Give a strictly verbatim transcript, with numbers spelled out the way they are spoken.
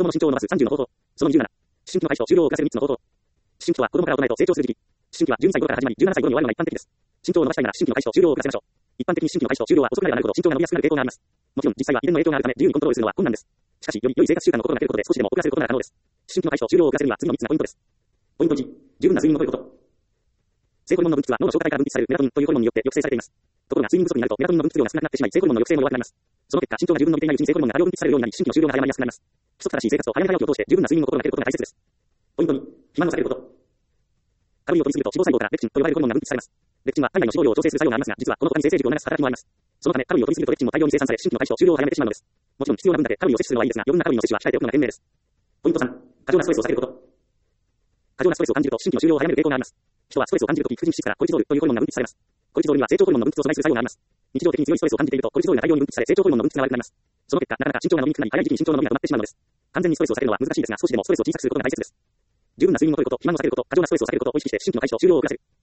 供の身長を伸ばすさんじゅうの方法。そのにじゅうなな。思春期の開始と終了を遅らせるみっつの方法。思春期は子供から大人へと成長する時期。思春期はじゅうにさい頃から始まりじゅうななさい頃に終わるのが一般的です。身長を伸ばしたいなら思春期の開始と終了を遅らせましょう。一般的に思春期の開始と終了は遅くなればなるほど身長が伸びやすくなる傾向があります。もちろん実際は遺伝の影響があるため自由にコントロールするのは困難です。しかし、より良い生活習慣の心がけることで少しでも遅らせることが可能です。思春期の開始と終了を遅らせるには次のみっつがポイントです。ポイントいち、十分な睡眠をとること。性ホルモンの分泌は脳の消化体から分泌されるメラトニンというホルモンによって抑制されています。ところが睡眠不足になるとメラトニンの分泌量が少なくなってしまい性ホルモンの抑制も弱くなります。その結果、身長が十分伸びていないうちに性ホルモンが大量分泌されるようになり、思春期の終了が早まりやすくなります。規則正しい生活と早めの早起きを通して十分な睡眠を心がけることが大切です。ポイントに、肥満を避けること。カロリーを摂りすぎると脂肪細胞からレクチンと呼ばれるホルモンが分泌されます。レクチンは体内の脂肪量を調整する作用がありますが、実はこの他に生成軸を流す働きもあります。そのためカロリーを摂りすぎるとレクチンも大量に生産され、思春期の開始と終了を早めてしまうのです。もちろん必要な分だけカロリーを摂取するのはいいですが、余分なカロリーの摂取は控えておくのが賢明です。ポイントさん、過剰なストレスを避けること。過剰なストレスを感じると思春期の終了を早める傾向があります。人はストレスを感じるとき、副腎質からコルチゾールというホルモンが分泌されます。コルチゾールには成長ホルモンの分泌を阻害する作用があります。日常的に強いストレスを感じているとコルチゾールが大量に分泌され成長ホルモンの分泌が悪くなります。その結果、なかなか身長が伸びにくくなり、早い時期に身長の伸びが止まってしまうのです。完全にストレスを避けるのは難しいですが、少しでもストレスを小さくすることが大切です。十分な睡眠をとること、肥満を避けること、過剰なストレスを避けることを意識して思春期の開始と終了を遅らせる。